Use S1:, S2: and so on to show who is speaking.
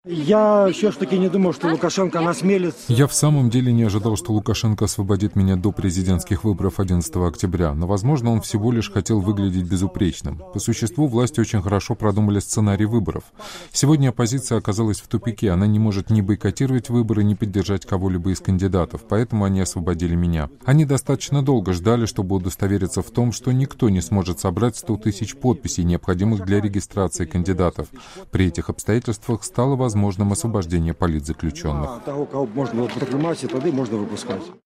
S1: Я все-таки не думал, что Лукашенко насмелится.
S2: Я в самом деле не ожидал, что Лукашенко освободит меня до президентских выборов 11 октября, но, возможно, он всего лишь хотел выглядеть безупречным. По существу, власти очень хорошо продумали сценарий выборов. Сегодня оппозиция оказалась в тупике, она не может ни бойкотировать выборы, ни поддержать кого-либо из кандидатов, поэтому они освободили меня. Они достаточно долго ждали, чтобы удостовериться в том, что никто не сможет собрать 100 тысяч подписей, необходимых для регистрации кандидатов. При этих обстоятельствах стало возможным освобождение политзаключенных.
S1: Того, кого можно было принимать, и тогда можно выпускать.